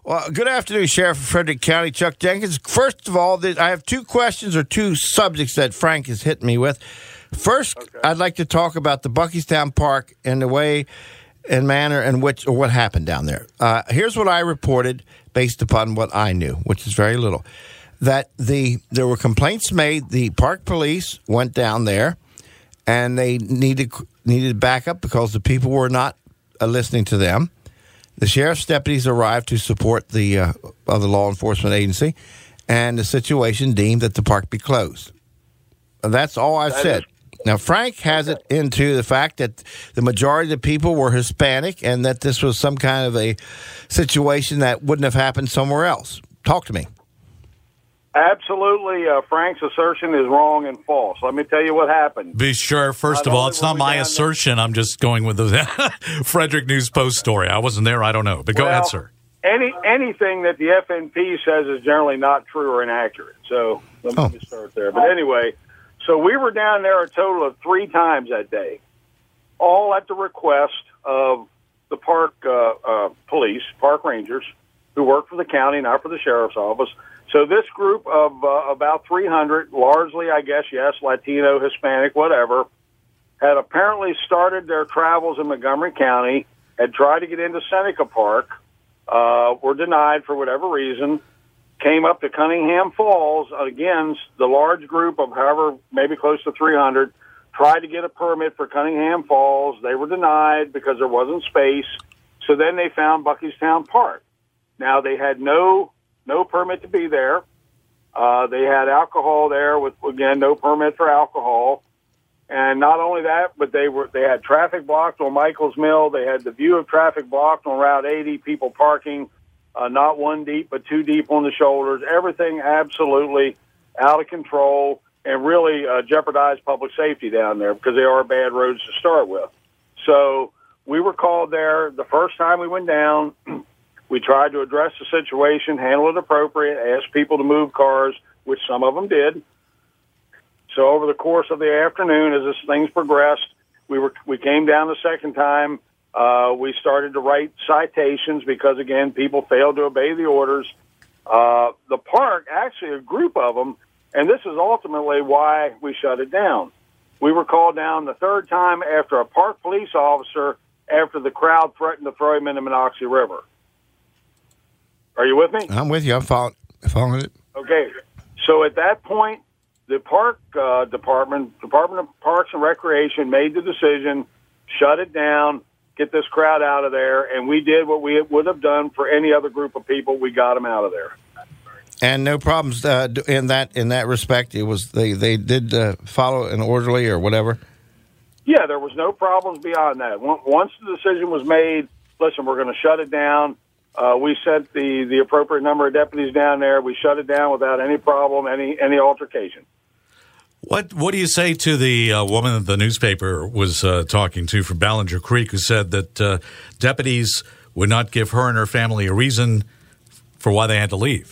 Well, good afternoon, Sheriff of Frederick County, Chuck Jenkins. First of all, I have two questions or two subjects that Frank has hit me with. First, I'd like to talk about the Buckystown Park and the way and manner in which or what happened down there. Here's what I reported based upon what I knew, which is very little. That there were complaints made. The park police went down there, and they needed backup because the people were not listening to them. The sheriff's deputies arrived to support the other law enforcement agency, and the situation deemed that the park be closed. That's all I've said. Now, Frank has it into the fact that the majority of the people were Hispanic and that this was some kind of a situation that wouldn't have happened somewhere else. Talk to me. Absolutely. Frank's assertion is wrong and false. Let me tell you what happened. Be sure, first of all, it's not my assertion. I'm just going with the Frederick News Post story. I wasn't there. I don't know. But go ahead, sir. Anything that the FNP says is generally not true or inaccurate. So let me start there. But anyway, so we were down there a total of 3 times that day, all at the request of the park police, park rangers, who work for the county, not for the sheriff's office. So this group of about 300, largely, I guess, yes, Latino, Hispanic, whatever, had apparently started their travels in Montgomery County, had tried to get into Seneca Park, were denied for whatever reason, came up to Cunningham Falls. Again, the large group of however, maybe close to 300, tried to get a permit for Cunningham Falls. They were denied because there wasn't space. So then they found Buckystown Park. Now, they had no permit to be there. They had alcohol there with, again, no permit for alcohol. And not only that, but they had traffic blocked on Michael's Mill. They had the view of traffic blocked on Route 80, people parking not 1 deep, but 2 deep on the shoulders. Everything absolutely out of control and really jeopardized public safety down there because they are bad roads to start with. So we were called there the first time we went down. We tried to address the situation, handle it appropriate, ask people to move cars, which some of them did. So over the course of the afternoon, as things progressed, we came down the second time. We started to write citations because, again, people failed to obey the orders. The park, actually a group of them, and this is ultimately why we shut it down. We were called down the third time after a park police officer, after the crowd threatened to throw him in the Monocacy River. Are you with me? I'm with you. I'm following it. Okay. So at that point, the park Department of Parks and Recreation made the decision, shut it down, get this crowd out of there, and we did what we would have done for any other group of people. We got them out of there. And no problems in that respect. It was they did follow an orderly or whatever. Yeah, there was no problems beyond that. Once the decision was made, listen, we're going to shut it down. We sent the appropriate number of deputies down there. We shut it down without any problem, any altercation. What do you say to the woman that the newspaper was talking to from Ballinger Creek who said that deputies would not give her and her family a reason for why they had to leave?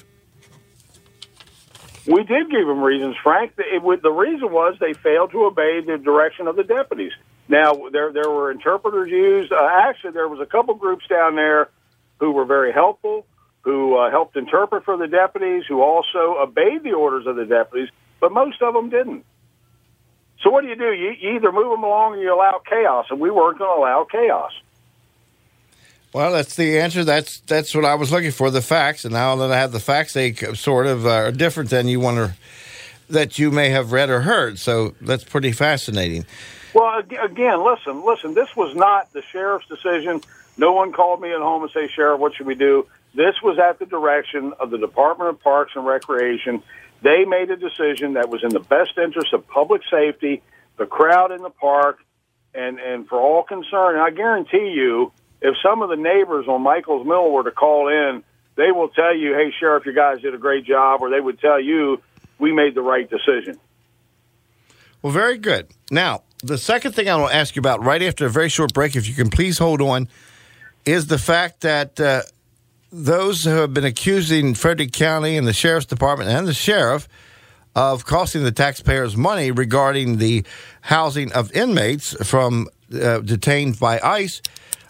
We did give them reasons, Frank. The reason was they failed to obey the direction of the deputies. Now, there were interpreters used. Actually, there was a couple groups down there who were very helpful, who helped interpret for the deputies, who also obeyed the orders of the deputies, but most of them didn't. So what do? You either move them along or you allow chaos, and we weren't going to allow chaos. Well, that's the answer. That's what I was looking for, the facts. And now that I have the facts, they sort of are different than that you may have read or heard. So that's pretty fascinating. Well, again, listen. This was not the sheriff's decision. No one called me at home and say, Sheriff, what should we do? This was at the direction of the Department of Parks and Recreation. They made a decision that was in the best interest of public safety, the crowd in the park, and for all concerned. And I guarantee you, if some of the neighbors on Michael's Mill were to call in, they will tell you, hey, Sheriff, you guys did a great job, or they would tell you we made the right decision. Well, very good. Now, the second thing I want to ask you about right after a very short break, if you can please hold on, is the fact that those who have been accusing Frederick County and the Sheriff's Department and the Sheriff of costing the taxpayers money regarding the housing of inmates from detained by ICE,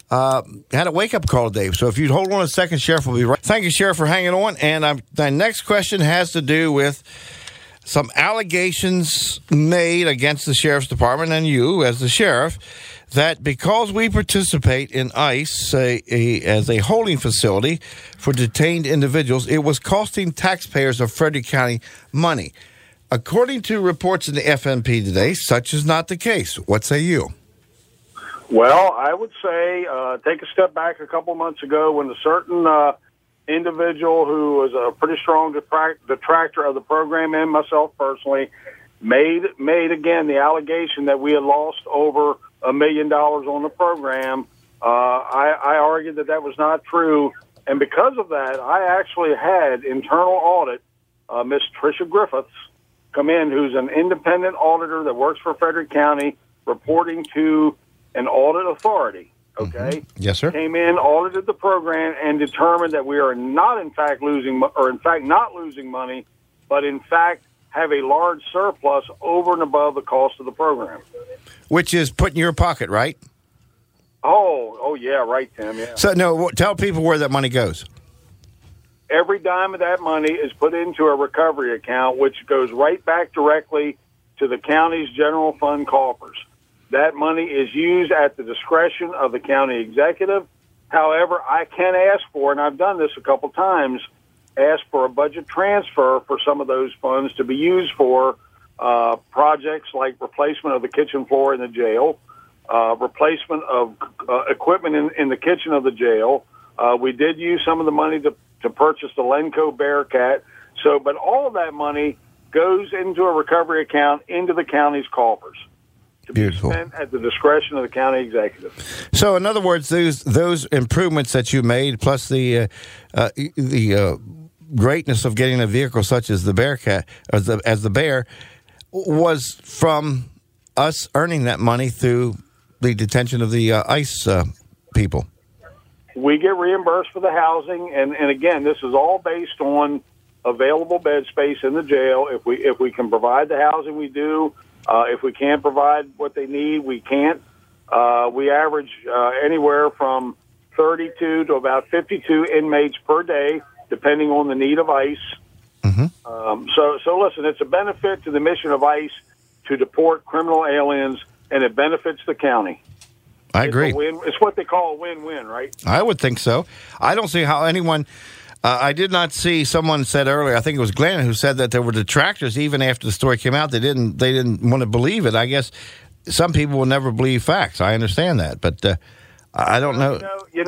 had a wake-up call today. So if you'd hold on a second, Sheriff will be right. Thank you, Sheriff, for hanging on. And the next question has to do with some allegations made against the Sheriff's Department and you as the Sheriff that because we participate in ICE as a holding facility for detained individuals, it was costing taxpayers of Frederick County money. According to reports in the FNP today, such is not the case. What say you? Well, I would say take a step back a couple months ago when a certain individual who was a pretty strong detractor of the program and myself personally made again the allegation that we had lost over $1 million on the program. I argued that was not true, and because of that, I actually had internal audit Miss Tricia Griffiths come in, who's an independent auditor that works for Frederick County, reporting to an audit authority. Okay. Mm-hmm. Yes, sir. Came in, audited the program, and determined that we are not in fact not losing money, but in fact have a large surplus over and above the cost of the program. Which is put in your pocket, right? Oh yeah, right, Tim. Yeah. So no, tell people where that money goes. Every dime of that money is put into a recovery account, which goes right back directly to the county's general fund coffers. That money is used at the discretion of the county executive. However, I can ask for, and I've done this a couple times, ask for a budget transfer for some of those funds to be used for projects like replacement of the kitchen floor in the jail, replacement of equipment in the kitchen of the jail. We did use some of the money to purchase the Lenco Bearcat. But all of that money goes into a recovery account into the county's coffers. Beautiful. Spent at the discretion of the county executive. So, in other words, those improvements that you made, plus the greatness of getting a vehicle such as the Bearcat, as the Bear, was from us earning that money through the detention of the ICE people. We get reimbursed for the housing, and again, this is all based on available bed space in the jail. If we can provide the housing, we do. If we can't provide what they need, we can't. We average anywhere from 32 to about 52 inmates per day, depending on the need of ICE. Mm-hmm. So listen, it's a benefit to the mission of ICE to deport criminal aliens, and it benefits the county. I agree. It's what they call a win-win, right? I would think so. I don't see how anyone... I did not see. Someone said earlier, I think it was Glenn, who said that there were detractors even after the story came out. They didn't want to believe it. I guess some people will never believe facts. I understand that, but I don't know.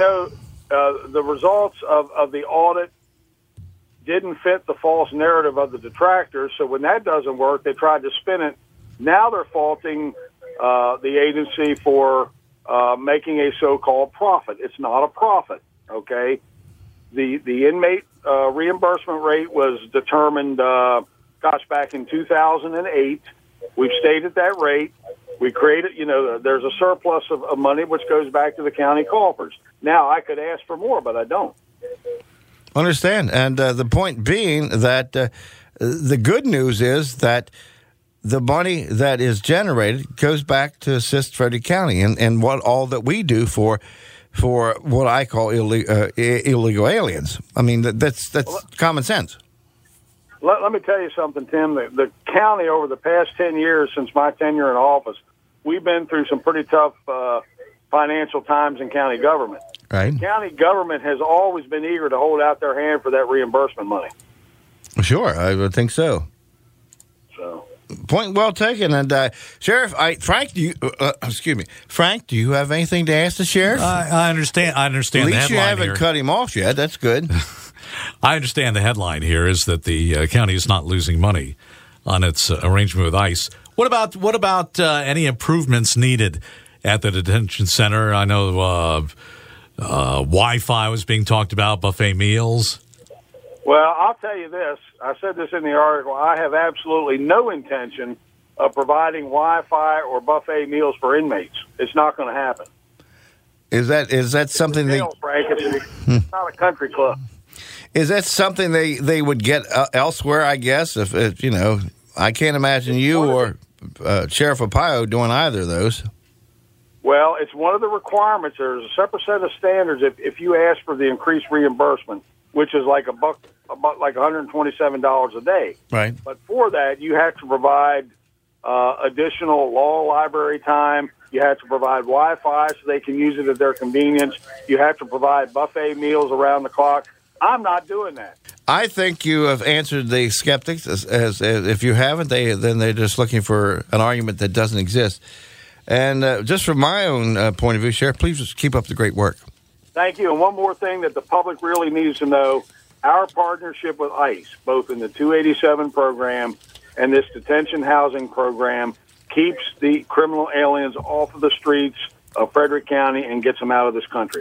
The results of the audit didn't fit the false narrative of the detractors. So when that doesn't work, they tried to spin it. Now they're faulting the agency for making a so-called profit. It's not a profit. Okay. The inmate reimbursement rate was determined, back in 2008. We've stayed at that rate. We created, there's a surplus of money which goes back to the county coffers. Now, I could ask for more, but I don't. Understand. And the point being that the good news is that the money that is generated goes back to assist Frederick County and what all that we do for what I call illegal aliens. I mean, that's common sense. Let me tell you something, Tim. The county, over the past 10 years since my tenure in office, we've been through some pretty tough financial times in county government. Right. County government has always been eager to hold out their hand for that reimbursement money. Sure, I would think so. Point well taken. And Sheriff, Frank, do you have anything to ask the sheriff? I understand. At least the headline you haven't cut him off yet. That's good. I understand the headline here is that the county is not losing money on its arrangement with ICE. What about any improvements needed at the detention center? I know Wi-Fi was being talked about, buffet meals. Well, I'll tell you this. I said this in the article. I have absolutely no intention of providing Wi-Fi or buffet meals for inmates. It's not going to happen. Is that something Frank, it's not a country club. Is that something they would get elsewhere? I guess if I can't imagine you or Sheriff Arpaio doing either of those. Well, it's one of the requirements. There's a separate set of standards if you ask for the increased reimbursement, which is like about like $127 a day. Right. But for that, you have to provide additional law library time. You have to provide Wi-Fi so they can use it at their convenience. You have to provide buffet meals around the clock. I'm not doing that. I think you have answered the skeptics. As if you haven't, then they're just looking for an argument that doesn't exist. And just from my own point of view, Sheriff, please just keep up the great work. Thank you. And one more thing that the public really needs to know, our partnership with ICE, both in the 287 program and this detention housing program, keeps the criminal aliens off of the streets of Frederick County and gets them out of this country.